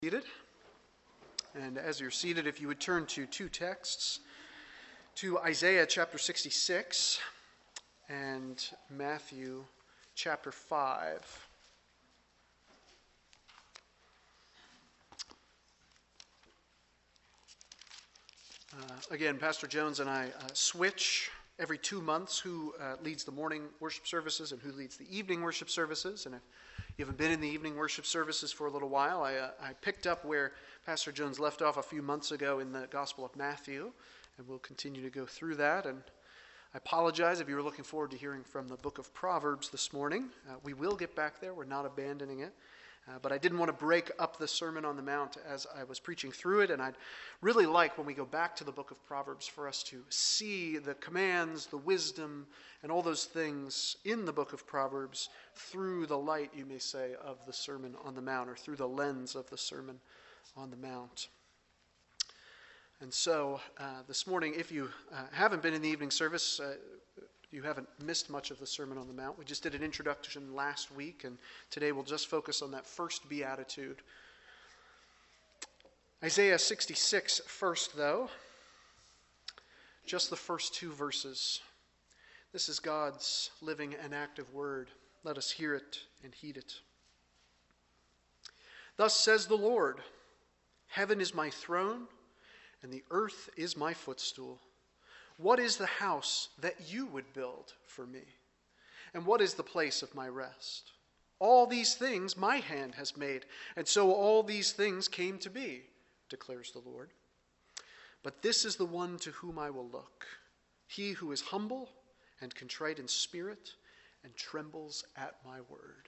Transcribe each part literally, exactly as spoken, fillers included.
Seated. And as you're seated, if you would turn to two texts, to Isaiah chapter sixty-six and Matthew chapter five. Uh, again, Pastor Jones and I uh, switch every two months who uh, leads the morning worship services and who leads the evening worship services. And if you haven't been in the evening worship services for a little while, I, uh, I picked up where Pastor Jones left off a few months ago in the Gospel of Matthew, and we'll continue to go through that. And I apologize if you were looking forward to hearing from the book of Proverbs this morning. Uh, we will get back there. We're not abandoning it. Uh, but I didn't want to break up the Sermon on the Mount as I was preaching through it, and I'd really like, when we go back to the book of Proverbs, for us to see the commands, the wisdom, and all those things in the book of Proverbs through the light, you may say, of the Sermon on the Mount, or through the lens of the Sermon on the Mount. And so, uh, this morning, if you uh, haven't been in the evening service, uh, you haven't missed much of the Sermon on the Mount. We just did an introduction last week, and today we'll just focus on that first beatitude. Isaiah sixty-six first, though. Just the first two verses. This is God's living and active word. Let us hear it and heed it. Thus says the Lord, heaven is my throne, and the earth is my footstool. What is the house that you would build for me? And what is the place of my rest? All these things my hand has made, and so all these things came to be, declares the Lord. But this is the one to whom I will look, he who is humble and contrite in spirit and trembles at my word.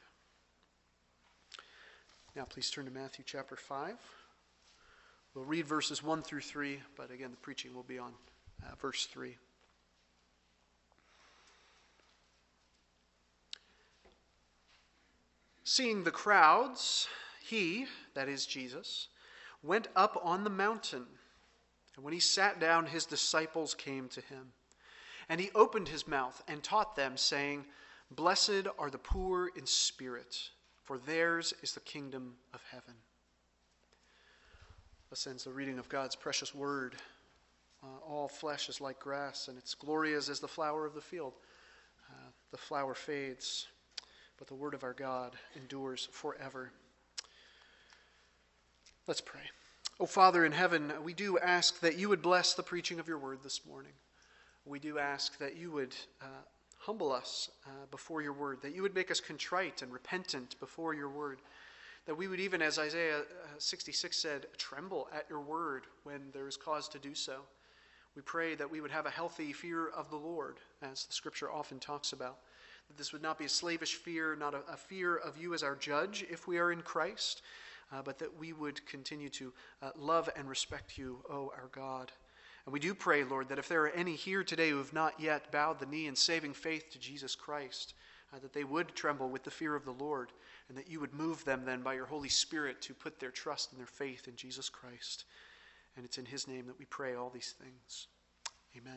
Now please turn to Matthew chapter five. We'll read verses one through three, but again the preaching will be on Uh, verse three. Seeing the crowds, he, that is Jesus, went up on the mountain. And when he sat down, his disciples came to him. And he opened his mouth and taught them, saying, Blessed are the poor in spirit, for theirs is the kingdom of heaven. Thus ends the reading of God's precious word. Uh, all flesh is like grass, and its glory is as the flower of the field. Uh, the flower fades, but the word of our God endures forever. Let's pray. Oh, Father in heaven, we do ask that you would bless the preaching of your word this morning. We do ask that you would uh, humble us uh, before your word, that you would make us contrite and repentant before your word, that we would even, as Isaiah sixty-six said, tremble at your word when there is cause to do so. We pray that we would have a healthy fear of the Lord, as the scripture often talks about. That this would not be a slavish fear, not a, a fear of you as our judge if we are in Christ, uh, but that we would continue to uh, love and respect you, O our God. And we do pray, Lord, that if there are any here today who have not yet bowed the knee in saving faith to Jesus Christ, uh, that they would tremble with the fear of the Lord, and that you would move them then by your Holy Spirit to put their trust and their faith in Jesus Christ. And it's in his name that we pray all these things. Amen.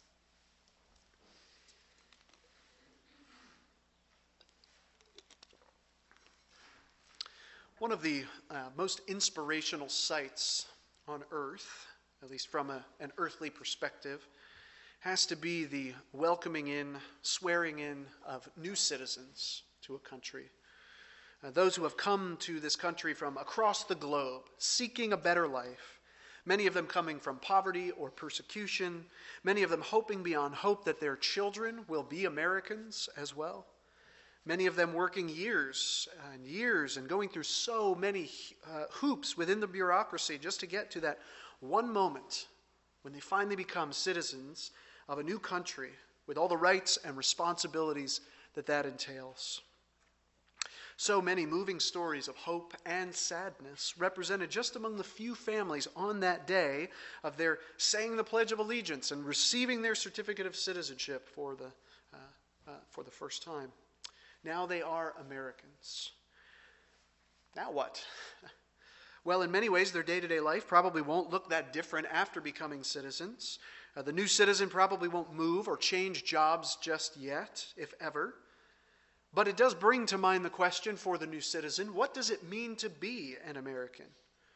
One of the uh, most inspirational sights on earth, at least from a, an earthly perspective, has to be the welcoming in, swearing in of new citizens to a country. Uh, those who have come to this country from across the globe, seeking a better life. Many of them coming from poverty or persecution. Many of them hoping beyond hope that their children will be Americans as well. Many of them working years and years and going through so many uh, hoops within the bureaucracy just to get to that one moment when they finally become citizens of a new country with all the rights and responsibilities that that entails. So many moving stories of hope and sadness represented just among the few families on that day of their saying the Pledge of Allegiance and receiving their certificate of citizenship for the, uh, uh, for the first time. Now they are Americans. Now what? Well, in many ways, their day-to-day life probably won't look that different after becoming citizens. Uh, the new citizen probably won't move or change jobs just yet, if ever. But it does bring to mind the question for the new citizen, what does it mean to be an American?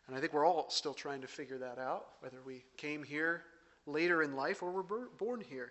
And I think we're all still trying to figure that out, whether we came here later in life or were born here.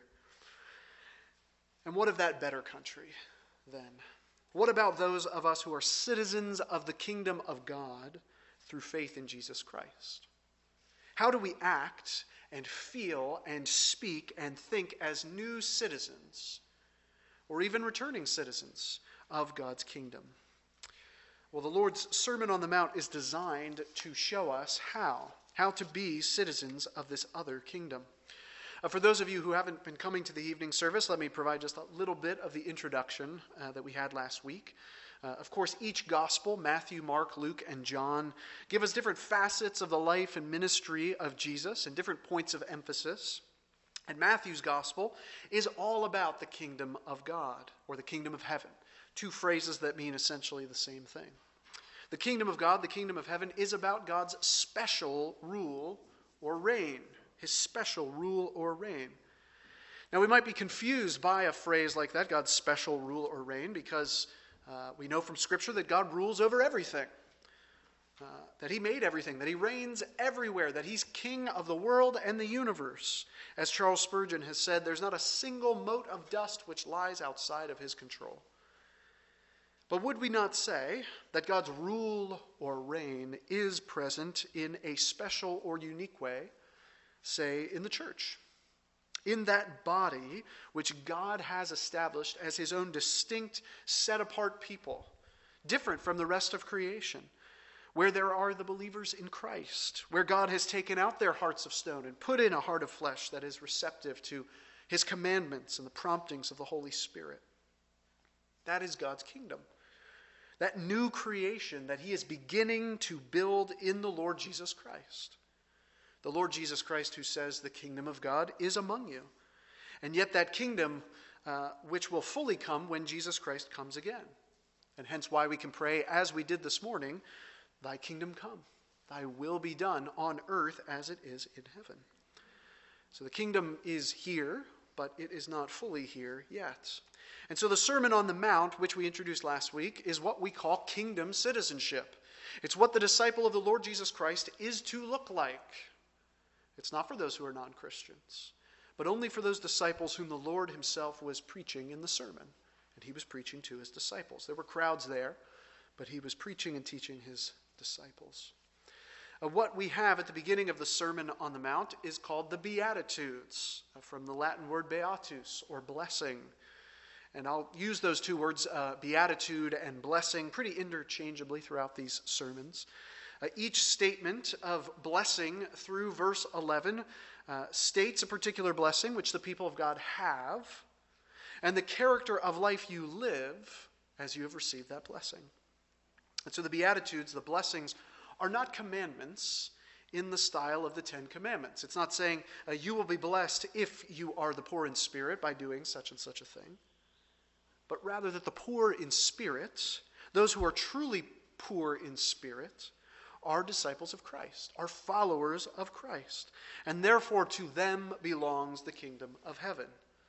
And what of that better country then? What about those of us who are citizens of the kingdom of God through faith in Jesus Christ? How do we act and feel and speak and think as new citizens, or even returning citizens of God's kingdom? Well, the Lord's Sermon on the Mount is designed to show us how, how to be citizens of this other kingdom. Uh, for those of you who haven't been coming to the evening service, let me provide just a little bit of the introduction uh, that we had last week. Uh, of course, each gospel, Matthew, Mark, Luke, and John, give us different facets of the life and ministry of Jesus and different points of emphasis. And Matthew's gospel is all about the kingdom of God, or the kingdom of heaven. Two phrases that mean essentially the same thing. The kingdom of God, the kingdom of heaven, is about God's special rule or reign. His special rule or reign. Now, we might be confused by a phrase like that, God's special rule or reign, because uh, we know from Scripture that God rules over everything. Uh, that he made everything, that he reigns everywhere, that he's king of the world and the universe. As Charles Spurgeon has said, there's not a single mote of dust which lies outside of his control. But would we not say that God's rule or reign is present in a special or unique way, say in the church, in that body which God has established as his own distinct, set-apart people, different from the rest of creation, where there are the believers in Christ, where God has taken out their hearts of stone and put in a heart of flesh that is receptive to his commandments and the promptings of the Holy Spirit. That is God's kingdom. That new creation that he is beginning to build in the Lord Jesus Christ. The Lord Jesus Christ who says the kingdom of God is among you. And yet that kingdom uh, which will fully come when Jesus Christ comes again. And hence why we can pray, as we did this morning, thy kingdom come, thy will be done on earth as it is in heaven. So the kingdom is here, but it is not fully here yet. And so the Sermon on the Mount, which we introduced last week, is what we call kingdom citizenship. It's what the disciple of the Lord Jesus Christ is to look like. It's not for those who are non-Christians, but only for those disciples whom the Lord himself was preaching in the sermon. And he was preaching to his disciples. There were crowds there, but he was preaching and teaching his disciples. Uh, what we have at the beginning of the Sermon on the Mount is called the Beatitudes, uh, from the Latin word beatus, or blessing. And I'll use those two words, uh, beatitude and blessing, pretty interchangeably throughout these sermons. Uh, each statement of blessing through verse eleven uh, states a particular blessing which the people of God have, and the character of life you live as you have received that blessing. And so the Beatitudes, the blessings, are not commandments in the style of the Ten Commandments. It's not saying uh, you will be blessed if you are the poor in spirit by doing such and such a thing, but rather that the poor in spirit, those who are truly poor in spirit, are disciples of Christ, are followers of Christ, and therefore to them belongs the kingdom of heaven.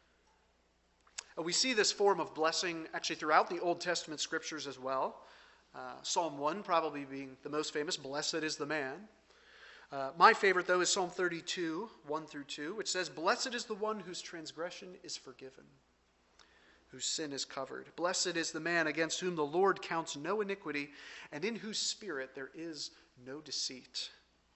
Uh, we see this form of blessing actually throughout the Old Testament scriptures as well. Uh, Psalm one probably being the most famous, blessed is the man. Uh, my favorite, though, is Psalm thirty-two, one through two, which says, blessed is the one whose transgression is forgiven, whose sin is covered. Blessed is the man against whom the Lord counts no iniquity, and in whose spirit there is no deceit.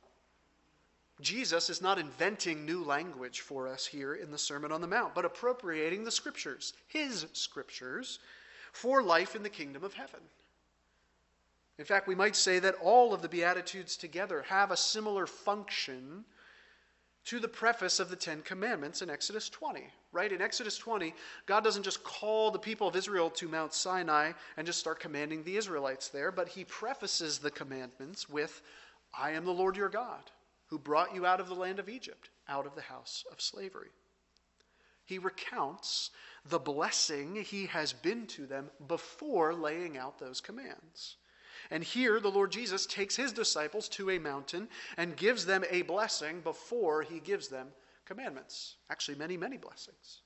Jesus is not inventing new language for us here in the Sermon on the Mount, but appropriating the scriptures, his scriptures, for life in the kingdom of heaven. In fact, we might say that all of the Beatitudes together have a similar function to the preface of the Ten Commandments in Exodus twenty. Right? In Exodus twenty, God doesn't just call the people of Israel to Mount Sinai and just start commanding the Israelites there, but he prefaces the commandments with, I am the Lord your God, who brought you out of the land of Egypt, out of the house of slavery. He recounts the blessing he has been to them before laying out those commands. And here the Lord Jesus takes his disciples to a mountain and gives them a blessing before he gives them commandments. Actually, many, many blessings.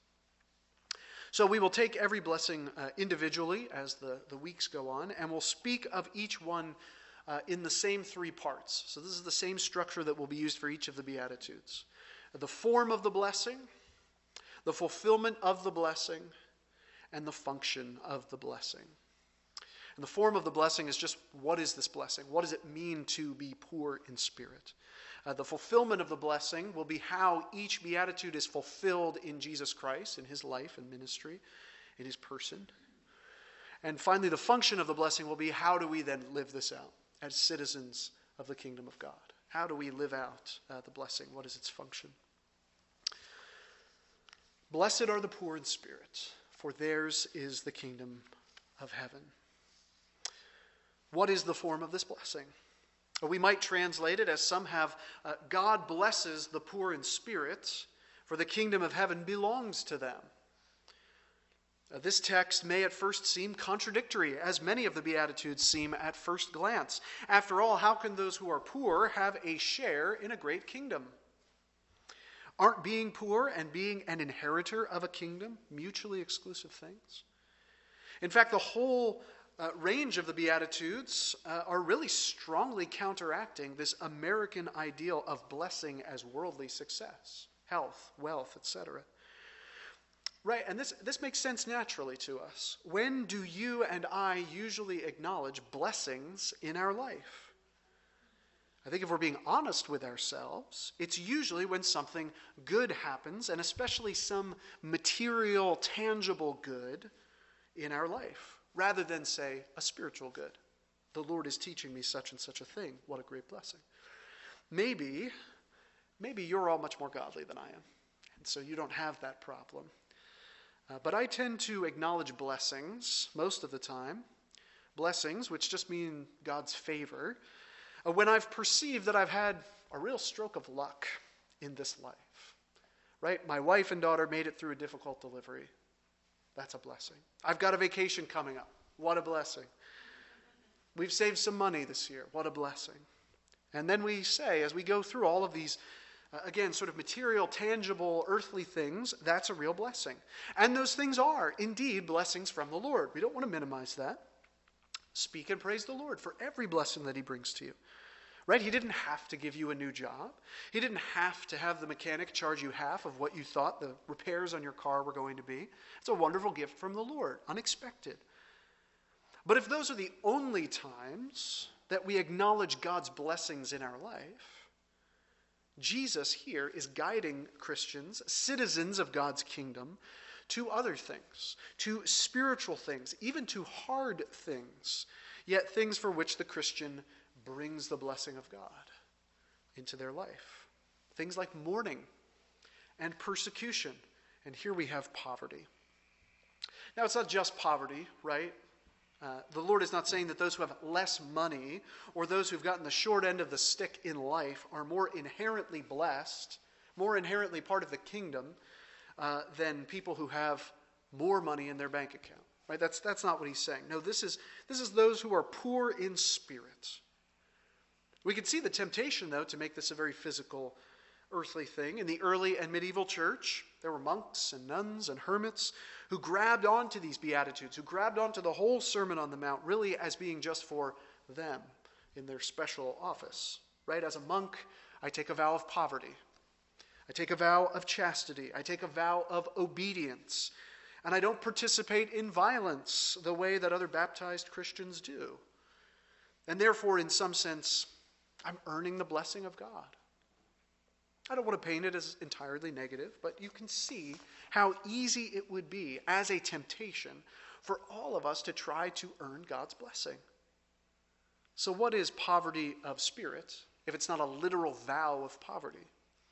So we will take every blessing uh, individually as the, the weeks go on, and we'll speak of each one uh, in the same three parts. So this is the same structure that will be used for each of the Beatitudes. The form of the blessing, the fulfillment of the blessing, and the function of the blessing. And the form of the blessing is just, what is this blessing? What does it mean to be poor in spirit? Uh, the fulfillment of the blessing will be how each beatitude is fulfilled in Jesus Christ, in his life and ministry, in his person. And finally, the function of the blessing will be, how do we then live this out as citizens of the kingdom of God? How do we live out uh, the blessing? What is its function? Blessed are the poor in spirit, for theirs is the kingdom of heaven. What is the form of this blessing? We might translate it as some have, uh, God blesses the poor in spirit, for the kingdom of heaven belongs to them. Uh, this text may at first seem contradictory, as many of the Beatitudes seem at first glance. After all, how can those who are poor have a share in a great kingdom? Aren't being poor and being an inheritor of a kingdom mutually exclusive things? In fact, the whole Uh, range of the Beatitudes uh, are really strongly counteracting this American ideal of blessing as worldly success, health, wealth, et cetera. Right, and this, this makes sense naturally to us. When do you and I usually acknowledge blessings in our life? I think if we're being honest with ourselves, it's usually when something good happens, and especially some material, tangible good in our life. Rather than say, a spiritual good. The Lord is teaching me such and such a thing. What a great blessing. Maybe, maybe you're all much more godly than I am. And so you don't have that problem. Uh, but I tend to acknowledge blessings most of the time. Blessings, which just mean God's favor. Uh, when I've perceived that I've had a real stroke of luck in this life. Right? My wife and daughter made it through a difficult delivery. That's a blessing. I've got a vacation coming up. What a blessing. We've saved some money this year. What a blessing. And then we say, as we go through all of these, uh, again, sort of material, tangible, earthly things, that's a real blessing. And those things are, indeed, blessings from the Lord. We don't want to minimize that. Speak and praise the Lord for every blessing that he brings to you. Right? He didn't have to give you a new job. He didn't have to have the mechanic charge you half of what you thought the repairs on your car were going to be. It's a wonderful gift from the Lord, unexpected. But if those are the only times that we acknowledge God's blessings in our life, Jesus here is guiding Christians, citizens of God's kingdom, to other things, to spiritual things, even to hard things, yet things for which the Christian brings the blessing of God into their life. Things like mourning and persecution. And here we have poverty. Now, it's not just poverty, right? Uh, the Lord is not saying that those who have less money or those who've gotten the short end of the stick in life are more inherently blessed, more inherently part of the kingdom uh, than people who have more money in their bank account. Right? That's, that's not what he's saying. No, this is, this is those who are poor in spirit. We can see the temptation, though, to make this a very physical, earthly thing. In the early and medieval church, there were monks and nuns and hermits who grabbed onto these Beatitudes, who grabbed onto the whole Sermon on the Mount, really as being just for them in their special office. Right? As a monk, I take a vow of poverty. I take a vow of chastity. I take a vow of obedience. And I don't participate in violence the way that other baptized Christians do. And therefore, in some sense, I'm earning the blessing of God. I don't want to paint it as entirely negative, but you can see how easy it would be as a temptation for all of us to try to earn God's blessing. So what is poverty of spirit if it's not a literal vow of poverty?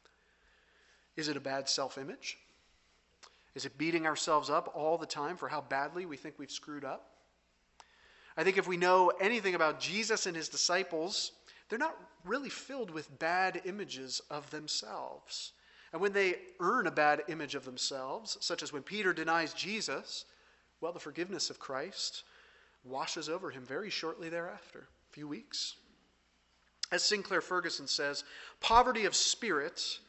Is it a bad self-image? Is it beating ourselves up all the time for how badly we think we've screwed up? I think if we know anything about Jesus and his disciples, they're not really filled with bad images of themselves. And when they earn a bad image of themselves, such as when Peter denies Jesus, well, the forgiveness of Christ washes over him very shortly thereafter, a few weeks. As Sinclair Ferguson says, poverty of spirit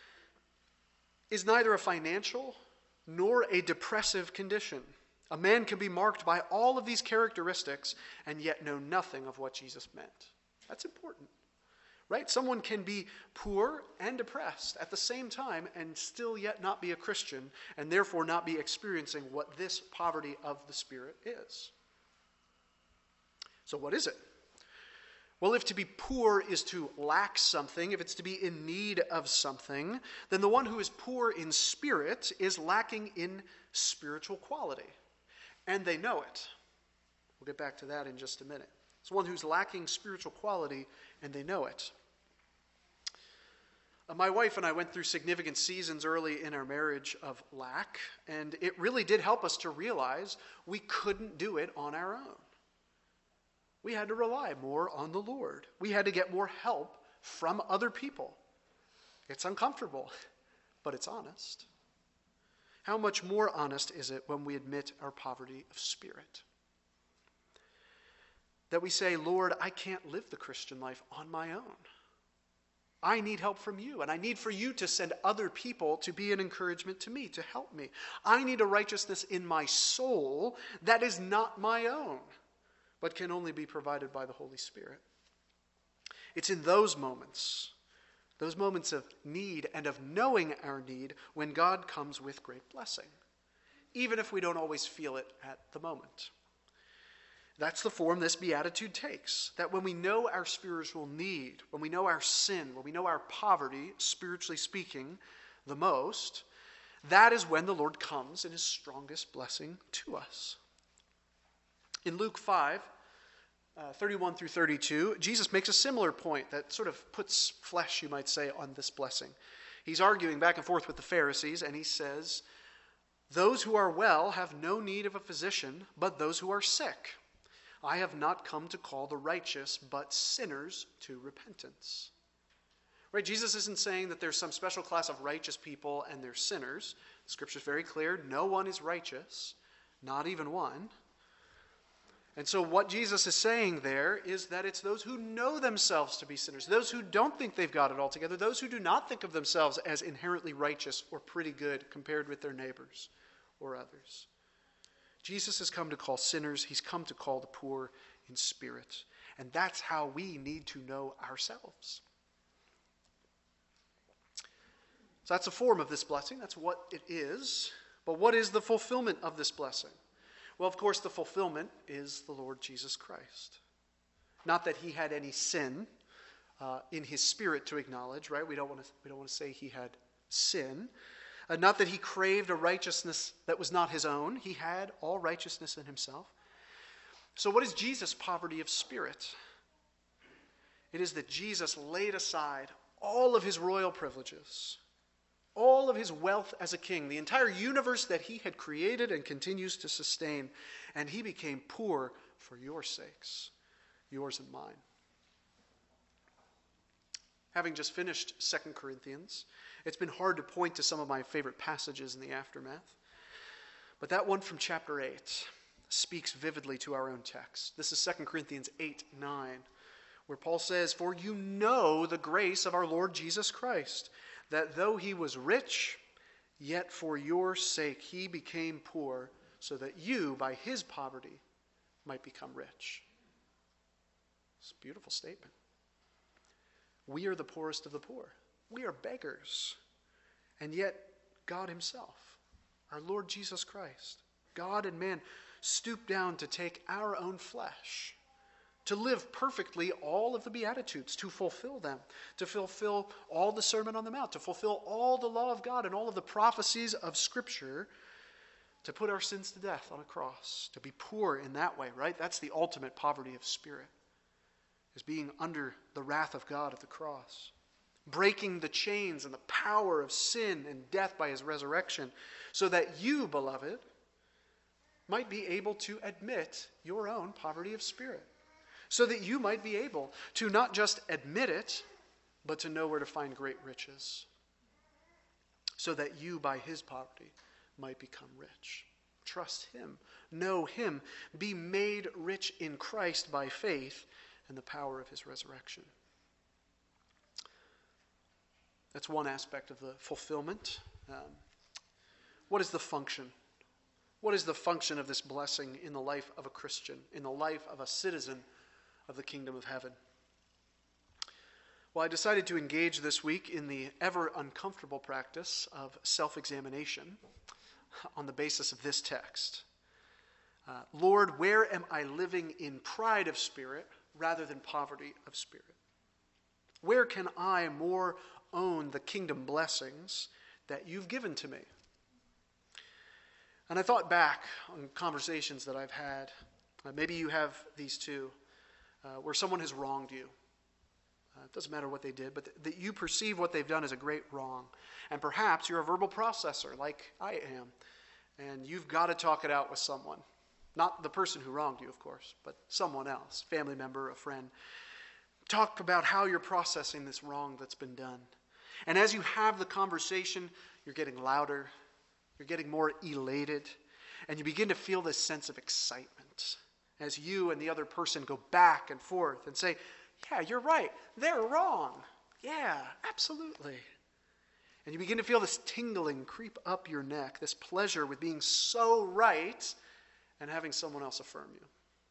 is neither a financial nor a depressive condition. A man can be marked by all of these characteristics and yet know nothing of what Jesus meant. That's important, right? Someone can be poor and depressed at the same time and still yet not be a Christian, and therefore not be experiencing what this poverty of the Spirit is. So what is it? Well, if to be poor is to lack something, if it's to be in need of something, then the one who is poor in spirit is lacking in spiritual quality. And they know it. We'll get back to that in just a minute. It's one who's lacking spiritual quality, and they know it. Uh, my wife and I went through significant seasons early in our marriage of lack, and it really did help us to realize we couldn't do it on our own. We had to rely more on the Lord. We had to get more help from other people. It's uncomfortable, but it's honest. How much more honest is it when we admit our poverty of spirit? That we say, Lord, I can't live the Christian life on my own. I need help from you, and I need for you to send other people to be an encouragement to me, to help me. I need a righteousness in my soul that is not my own, but can only be provided by the Holy Spirit. It's in those moments, those moments of need and of knowing our need, when God comes with great blessing, even if we don't always feel it at the moment. That's the form this beatitude takes, that when we know our spiritual need, when we know our sin, when we know our poverty, spiritually speaking, the most, that is when the Lord comes in his strongest blessing to us. In Luke five, uh, thirty-one through thirty-two, Jesus makes a similar point that sort of puts flesh, you might say, on this blessing. He's arguing back and forth with the Pharisees, and he says, "Those who are well have no need of a physician, but those who are sick. I have not come to call the righteous, but sinners to repentance." Right? Jesus isn't saying that there's some special class of righteous people and they're sinners. The Scripture's very clear. No one is righteous, not even one. And so what Jesus is saying there is that it's those who know themselves to be sinners, those who don't think they've got it all together, those who do not think of themselves as inherently righteous or pretty good compared with their neighbors or others. Jesus has come to call sinners. He's come to call the poor in spirit. And that's how we need to know ourselves. So that's a form of this blessing. That's what it is. But what is the fulfillment of this blessing? Well, of course, the fulfillment is the Lord Jesus Christ. Not that he had any sin uh, in his spirit to acknowledge, right? We don't want to, we don't want to say he had sin. Uh, not that he craved a righteousness that was not his own. He had all righteousness in himself. So what is Jesus' poverty of spirit? It is that Jesus laid aside all of his royal privileges, all of his wealth as a king, the entire universe that he had created and continues to sustain, and he became poor for your sakes, yours and mine. Having just finished Second Corinthians, it's been hard to point to some of my favorite passages in the aftermath. But that one from chapter eight speaks vividly to our own text. This is Second Corinthians eight nine, where Paul says, "For you know the grace of our Lord Jesus Christ, that though he was rich, yet for your sake he became poor, so that you, by his poverty, might become rich." It's a beautiful statement. We are the poorest of the poor. We are beggars. And yet, God himself, our Lord Jesus Christ, God and man, stooped down to take our own flesh, to live perfectly all of the Beatitudes, to fulfill them, to fulfill all the Sermon on the Mount, to fulfill all the law of God and all of the prophecies of Scripture, to put our sins to death on a cross, to be poor in that way, right? That's the ultimate poverty of spirit, is being under the wrath of God at the cross, breaking the chains and the power of sin and death by his resurrection, so that you, beloved, might be able to admit your own poverty of spirit, so that you might be able to not just admit it, but to know where to find great riches, so that you, by his poverty, might become rich. Trust him, know him, be made rich in Christ by faith and the power of his resurrection. That's one aspect of the fulfillment. Um, what is the function? What is the function of this blessing in the life of a Christian, in the life of a citizen of the kingdom of heaven? Well, I decided to engage this week in the ever uncomfortable practice of self-examination on the basis of this text. Uh, Lord, where am I living in pride of spirit rather than poverty of spirit? Where can I more own the kingdom blessings that you've given to me? And I thought back on conversations that I've had. Uh, maybe you have these too, uh, where someone has wronged you. Uh, it doesn't matter what they did, but th- that you perceive what they've done as a great wrong. And perhaps you're a verbal processor like I am, and you've got to talk it out with someone. Not the person who wronged you, of course, but someone else, family member, a friend. Talk about how you're processing this wrong that's been done. And as you have the conversation, you're getting louder, you're getting more elated, and you begin to feel this sense of excitement as you and the other person go back and forth and say, yeah, you're right, they're wrong. Yeah, absolutely. And you begin to feel this tingling creep up your neck, this pleasure with being so right and having someone else affirm you.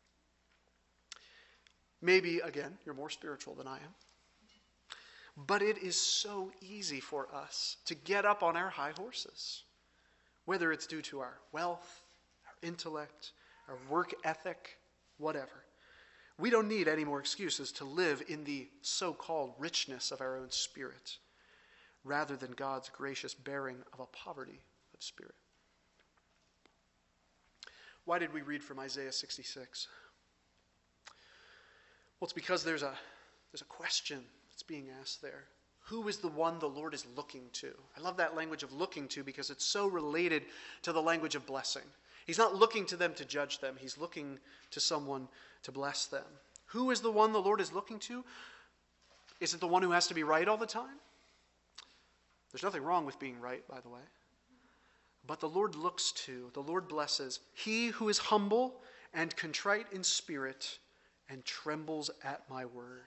Maybe, again, you're more spiritual than I am. But it is so easy for us to get up on our high horses, whether it's due to our wealth, our intellect, our work ethic, whatever. We don't need any more excuses to live in the so-called richness of our own spirit, rather than God's gracious bearing of a poverty of spirit. Why did we read from Isaiah sixty-six? Well, it's because there's a, there's a question that's being asked there. Who is the one the Lord is looking to? I love that language of looking to because it's so related to the language of blessing. He's not looking to them to judge them. He's looking to someone to bless them. Who is the one the Lord is looking to? Is it the one who has to be right all the time? There's nothing wrong with being right, by the way. But the Lord looks to, the Lord blesses, he who is humble and contrite in spirit and trembles at my word.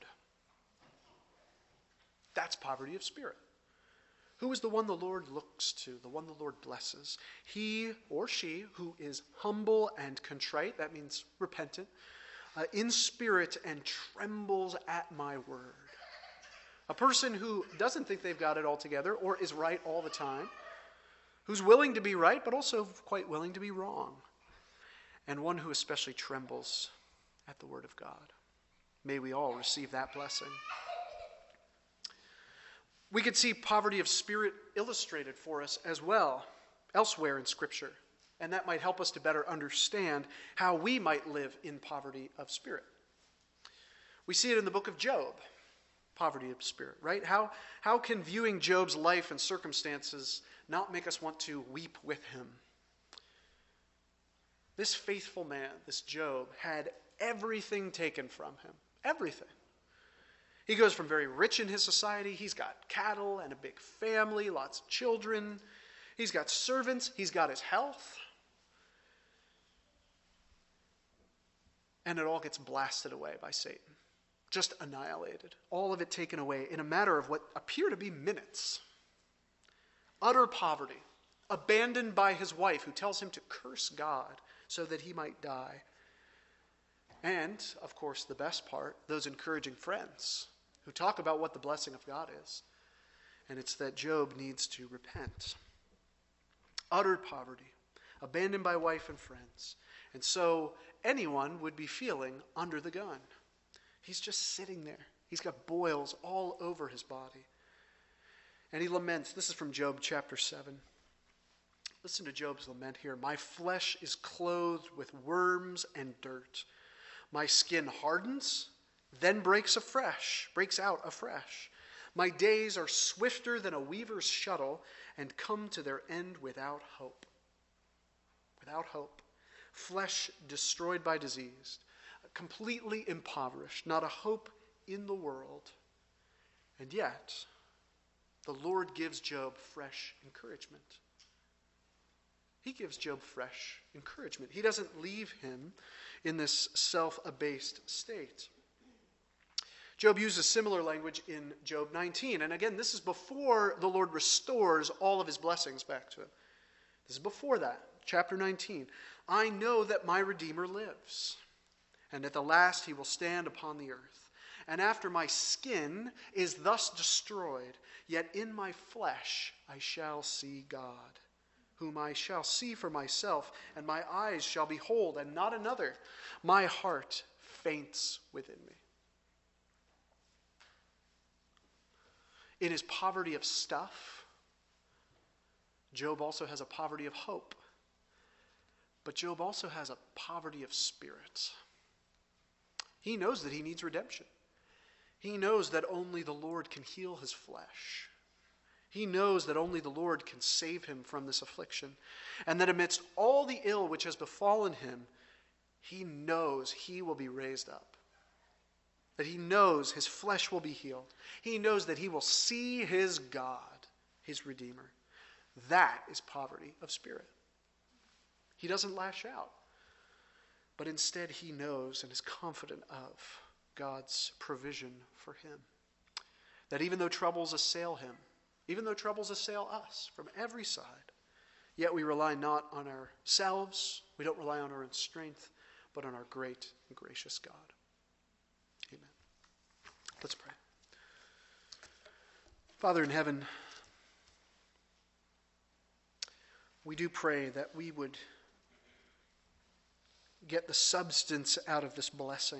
That's poverty of spirit. Who is the one the Lord looks to, the one the Lord blesses? He or she who is humble and contrite, that means repentant, uh, in spirit and trembles at my word. A person who doesn't think they've got it all together or is right all the time, who's willing to be right but also quite willing to be wrong, and one who especially trembles at the word of God. May we all receive that blessing. We could see poverty of spirit illustrated for us as well elsewhere in Scripture, and that might help us to better understand how we might live in poverty of spirit. We see it in the book of Job, poverty of spirit, right? How, how can viewing Job's life and circumstances not make us want to weep with him? This faithful man, this Job, had everything taken from him. Everything. He goes from very rich in his society. He's got cattle and a big family, lots of children. He's got servants. He's got his health. And it all gets blasted away by Satan. Just annihilated. All of it taken away in a matter of what appear to be minutes. Utter poverty. Abandoned by his wife, who tells him to curse God so that he might die. And, of course, the best part, those encouraging friends who talk about what the blessing of God is. And it's that Job needs to repent. Utter poverty, abandoned by wife and friends. And so anyone would be feeling under the gun. He's just sitting there. He's got boils all over his body. And he laments. This is from Job chapter seven. Listen to Job's lament here. My flesh is clothed with worms and dirt. My skin hardens, then breaks afresh, breaks out afresh. My days are swifter than a weaver's shuttle and come to their end without hope. Without hope. Flesh destroyed by disease. Completely impoverished. Not a hope in the world. And yet, the Lord gives Job fresh encouragement. He gives Job fresh encouragement. He doesn't leave him in this self-abased state. Job uses similar language in Job nineteen. And again, this is before the Lord restores all of his blessings back to him. This is before that. Chapter nineteen. I know that my Redeemer lives, and at the last he will stand upon the earth. And after my skin is thus destroyed, yet in my flesh I shall see God, whom I shall see for myself, and my eyes shall behold, and not another. My heart faints within me. In his poverty of stuff, Job also has a poverty of hope. But Job also has a poverty of spirit. He knows that he needs redemption. He knows that only the Lord can heal his flesh. He knows that only the Lord can save him from this affliction. And that amidst all the ill which has befallen him, he knows he will be raised up. That he knows his flesh will be healed. He knows that he will see his God, his Redeemer. That is poverty of spirit. He doesn't lash out, but instead he knows and is confident of God's provision for him. That even though troubles assail him, even though troubles assail us from every side, yet we rely not on ourselves, we don't rely on our own strength, but on our great and gracious God. Amen. Let's pray. Father in heaven, we do pray that we would get the substance out of this blessing,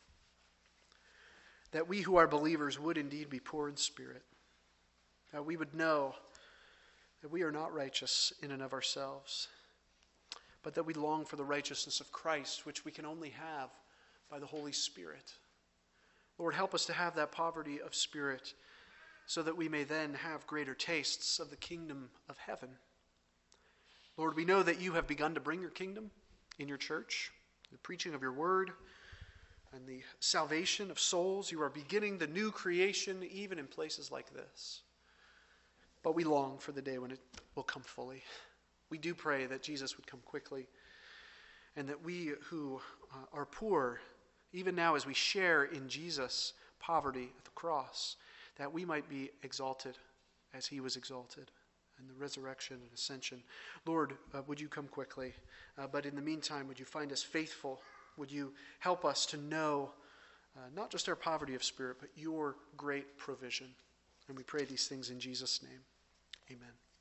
that we who are believers would indeed be poor in spirit, that we would know that we are not righteous in and of ourselves, but that we long for the righteousness of Christ, which we can only have by the Holy Spirit. Lord, help us to have that poverty of spirit so that we may then have greater tastes of the kingdom of heaven. Lord, we know that you have begun to bring your kingdom in your church, the preaching of your word, and the salvation of souls. You are beginning the new creation even in places like this. But we long for the day when it will come fully. We do pray that Jesus would come quickly, and that we who uh, are poor, even now as we share in Jesus' poverty at the cross, that we might be exalted as he was exalted in the resurrection and ascension. Lord, uh, would you come quickly? Uh, but in the meantime, would you find us faithful? Would you help us to know uh, not just our poverty of spirit, but your great provision? And we pray these things in Jesus' name. Amen.